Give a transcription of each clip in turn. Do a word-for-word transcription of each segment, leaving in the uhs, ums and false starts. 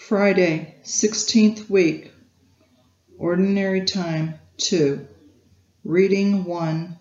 Friday, sixteenth week, Ordinary Time two. Reading one.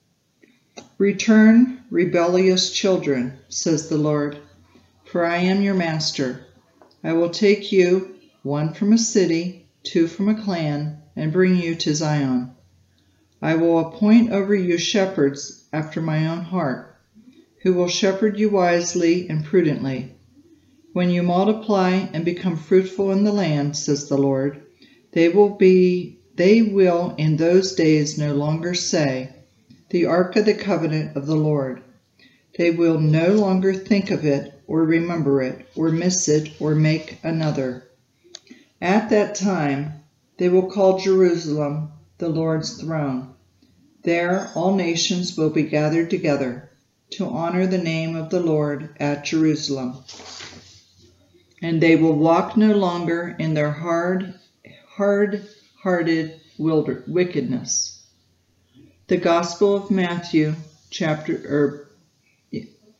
Return, rebellious children, says the Lord, for I am your master. I will take you, one from a city, two from a clan, and bring you to Zion. I will appoint over you shepherds after my own heart, who will shepherd you wisely and prudently. When you multiply and become fruitful in the land, says the Lord, they will be, they will in those days no longer say, the ark of the covenant of the Lord. They will no longer think of it or remember it or miss it or make another. At that time, they will call Jerusalem the Lord's throne. There all nations will be gathered together to honor the name of the Lord at Jerusalem. And they will walk no longer in their hard, hard-hearted wickedness. The Gospel of Matthew, chapter er,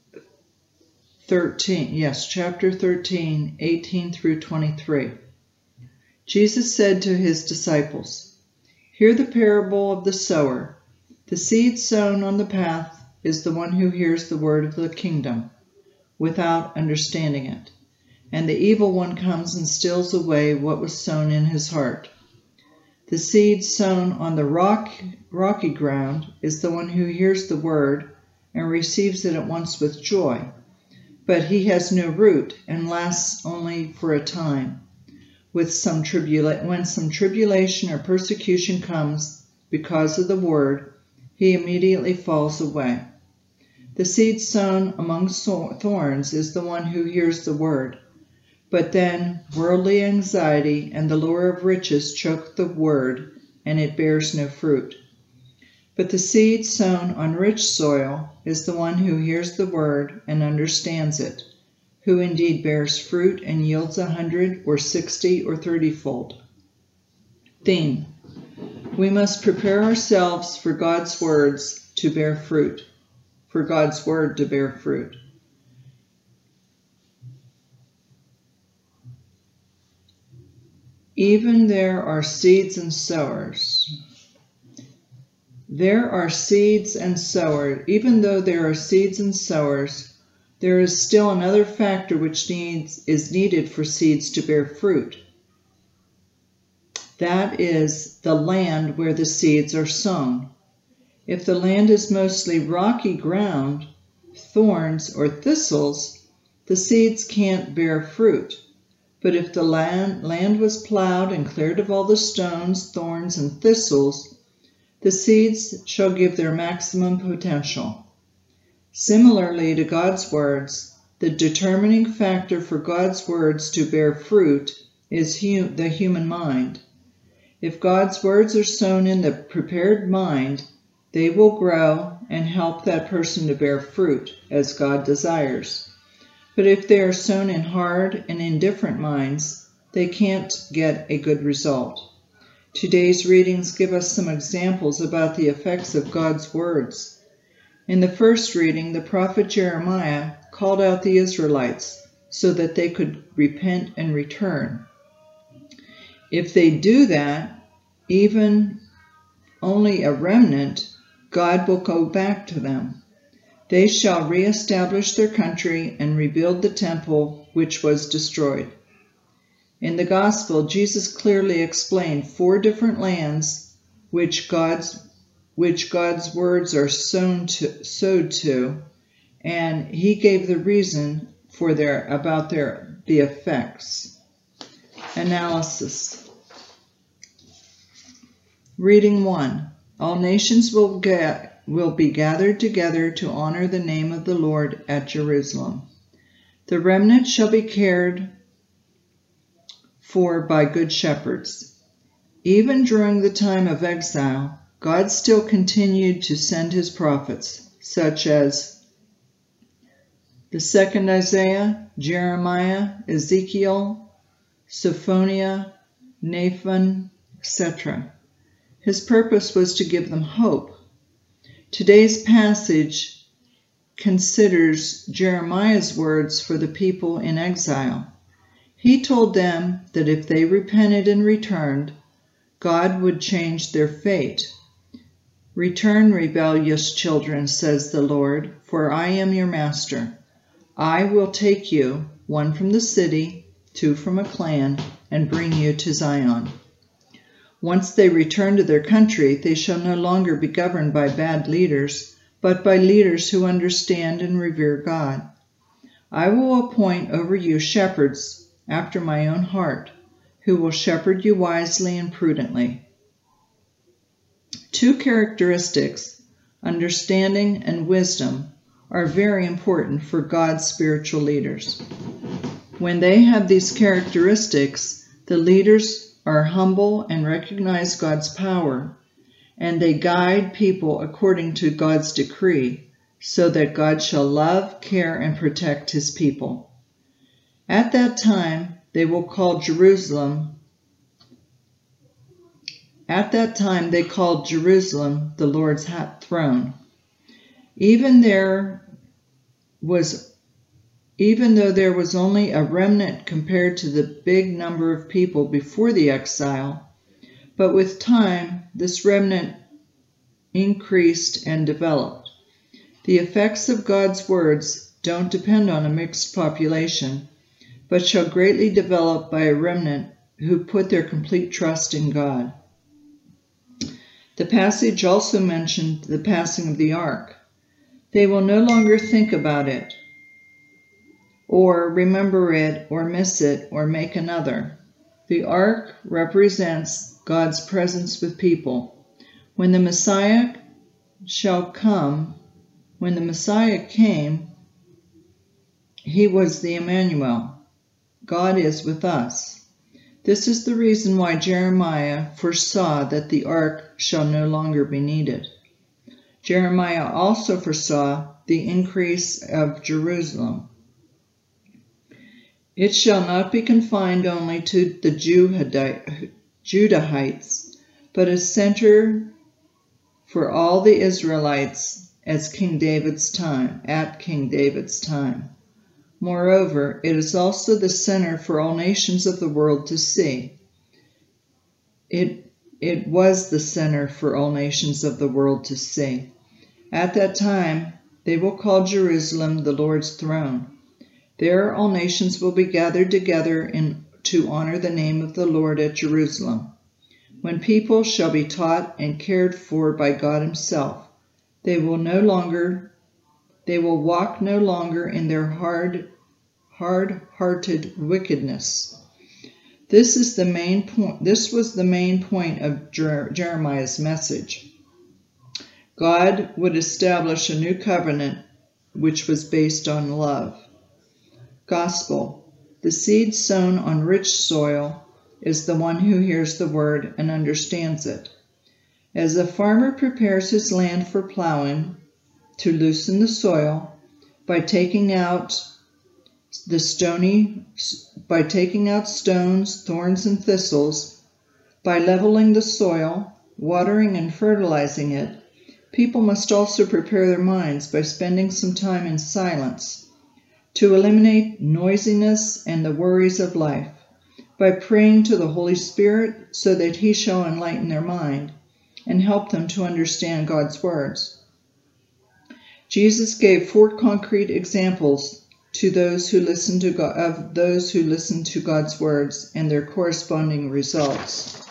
thirteen, yes, chapter thirteen, eighteen through twenty-three. Jesus said to his disciples, "Hear the parable of the sower. The seed sown on the path is the one who hears the word of the kingdom without understanding it. And the evil one comes and steals away what was sown in his heart. The seed sown on the rock, rocky ground is the one who hears the word and receives it at once with joy. But he has no root and lasts only for a time. With some tribula- when some tribulation or persecution comes because of the word, he immediately falls away. The seed sown among thorns is the one who hears the word. But then worldly anxiety and the lure of riches choke the word, and it bears no fruit. But the seed sown on rich soil is the one who hears the word and understands it, who indeed bears fruit and yields a hundred or sixty or thirty-fold." Theme: we must prepare ourselves for God's words to bear fruit, for God's word to bear fruit. Even there are seeds and sowers. There are seeds and sowers. Even though there are seeds and sowers, there is still another factor which needs is needed for seeds to bear fruit. That is the land where the seeds are sown. If the land is mostly rocky ground, thorns or thistles, the seeds can't bear fruit. But if the land, land was plowed and cleared of all the stones, thorns, and thistles, the seeds shall give their maximum potential. Similarly to God's words, the determining factor for God's words to bear fruit is hu- the human mind. If God's words are sown in the prepared mind, they will grow and help that person to bear fruit as God desires. But if they are sown in hard and indifferent minds, they can't get a good result. Today's readings give us some examples about the effects of God's words. In the first reading, the prophet Jeremiah called out the Israelites so that they could repent and return. If they do that, even only a remnant, God will go back to them. They shall reestablish their country and rebuild the temple which was destroyed. In the Gospel, Jesus clearly explained four different lands which God's, which God's words are sown to, sowed to, and he gave the reason for their about their the effects. Analysis. Reading one. All nations will get will be gathered together to honor the name of the Lord at Jerusalem. The remnant shall be cared for by good shepherds. Even during the time of exile, God still continued to send his prophets, such as the second Isaiah, Jeremiah, Ezekiel, Sophoniah, Nathan, et cetera. His purpose was to give them hope. Today's passage considers Jeremiah's words for the people in exile. He told them that if they repented and returned, God would change their fate. Return, rebellious children, says the Lord, for I am your master. I will take you, one from the city, two from a clan, and bring you to Zion. Once they return to their country, they shall no longer be governed by bad leaders, but by leaders who understand and revere God. I will appoint over you shepherds after my own heart, who will shepherd you wisely and prudently. Two characteristics, understanding and wisdom, are very important for God's spiritual leaders. When they have these characteristics, the leaders are humble and recognize God's power, and they guide people according to God's decree, so that God shall love, care, and protect his people. At that time, they will call Jerusalem At that time they called Jerusalem the Lord's throne. Even there was, even though there was only a remnant compared to the big number of people before the exile, but with time this remnant increased and developed. The effects of God's words don't depend on a mixed population, but shall greatly develop by a remnant who put their complete trust in God. The passage also mentioned the passing of the ark. They will no longer think about it, or remember it, or miss it, or make another. The ark represents God's presence with people. When the Messiah shall come, when the Messiah came, he was the Emmanuel. God is with us. This is the reason why Jeremiah foresaw that the ark shall no longer be needed. Jeremiah also foresaw the increase of Jerusalem. It shall not be confined only to the Judahites, but a center for all the Israelites as King David's time, at King David's time. Moreover, it is also the center for all nations of the world to see. It, it was the center for all nations of the world to see. At that time, they will call Jerusalem the Lord's throne. There all nations will be gathered together in, to honor the name of the Lord at Jerusalem. When people shall be taught and cared for by God himself, they will no longer They will walk no longer in their hard, hard-hearted wickedness. This is the main point. This was the main point of Jer- Jeremiah's message. God would establish a new covenant which was based on love. Gospel. The seed sown on rich soil is the one who hears the word and understands it. As a farmer prepares his land for plowing, to loosen the soil by taking out the stony, by taking out stones, thorns, and thistles, by leveling the soil, watering and fertilizing it, people must also prepare their minds by spending some time in silence to eliminate noisiness and the worries of life, by praying to the Holy Spirit so that he shall enlighten their mind and help them to understand God's words. Jesus gave four concrete examples to those who listen to God, of those who listen to God's words and their corresponding results.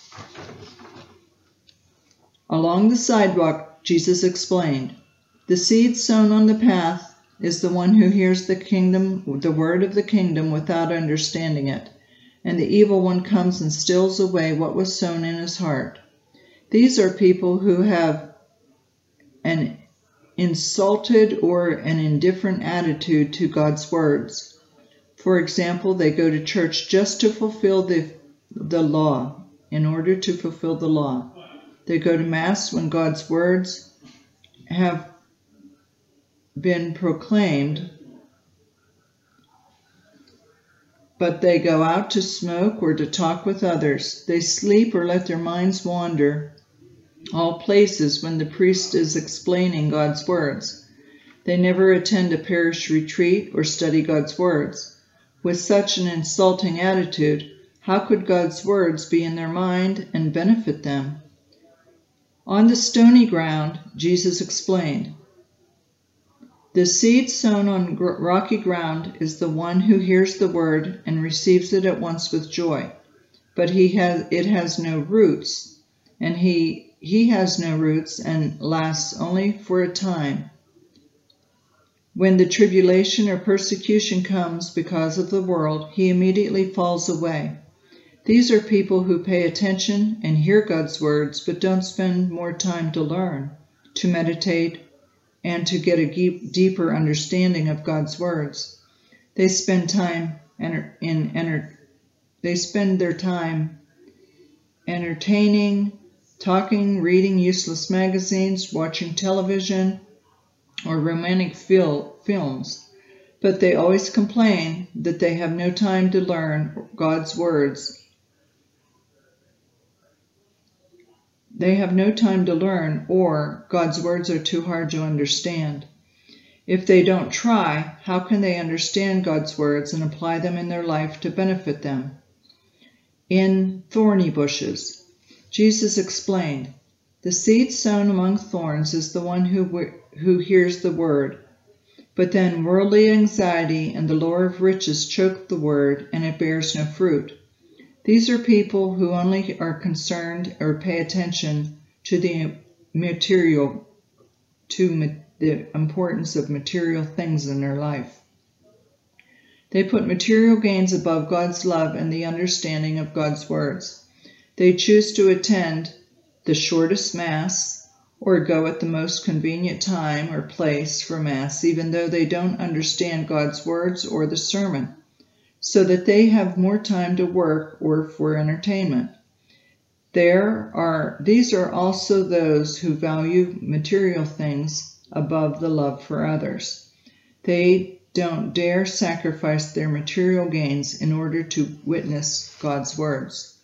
Along the sidewalk, Jesus explained, the seed sown on the path is the one who hears the kingdom, the word of the kingdom without understanding it, and the evil one comes and steals away what was sown in his heart. These are people who have an insulted or an indifferent attitude to God's words. For example, they go to church just to fulfill the, the law, in order to fulfill the law. They go to Mass when God's words have been proclaimed, but they go out to smoke or to talk with others. They sleep or let their minds wander all places when the priest is explaining God's words. They never attend a parish retreat or study God's words. With such an insulting attitude, how could God's words be in their mind and benefit them? On the stony ground, Jesus explained, "The seed sown on rocky ground is the one who hears the word and receives it at once with joy, but he has, it has no roots, and he, he has no roots and lasts only for a time. When the tribulation or persecution comes because of the world, he immediately falls away. These are people who pay attention and hear God's words, but don't spend more time to learn, to meditate, and to get a deep, deeper understanding of God's words. They spend time enter, in enter, they spend their time entertaining, talking, reading useless magazines, watching television, or romantic fil films, but they always complain that they have no time to learn God's words. They have no time to learn, or God's words are too hard to understand. If they don't try, how can they understand God's words and apply them in their life to benefit them? In thorny bushes, Jesus explained, "The seed sown among thorns is the one who, who hears the word, but then worldly anxiety and the lure of riches choke the word, and it bears no fruit. These are people who only are concerned or pay attention to the material, to the importance of material things in their life. They put material gains above God's love and the understanding of God's words. They choose to attend the shortest Mass or go at the most convenient time or place for Mass, even though they don't understand God's words or the sermon, so that they have more time to work or for entertainment. There are, these are also those who value material things above the love for others. They don't dare sacrifice their material gains in order to witness God's words."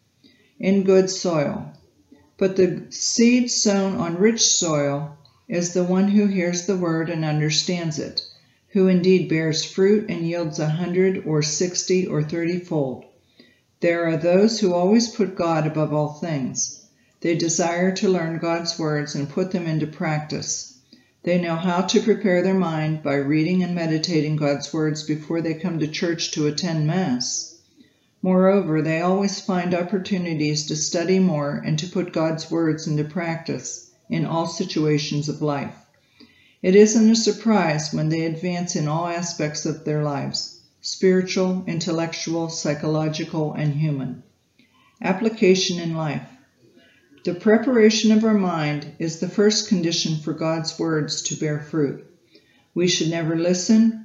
In good soil. But the seed sown on rich soil is the one who hears the word and understands it, who indeed bears fruit and yields a hundred or sixty or thirty-fold. There are those who always put God above all things. They desire to learn God's words and put them into practice. They know how to prepare their mind by reading and meditating God's words before they come to church to attend Mass. Moreover, they always find opportunities to study more and to put God's words into practice in all situations of life. It isn't a surprise when they advance in all aspects of their lives, spiritual, intellectual, psychological, and human. Application in life. The preparation of our mind is the first condition for God's words to bear fruit. We should never listen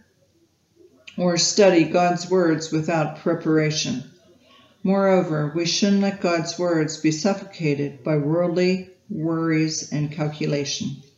or study God's words without preparation. Moreover, we shouldn't let God's words be suffocated by worldly worries and calculation.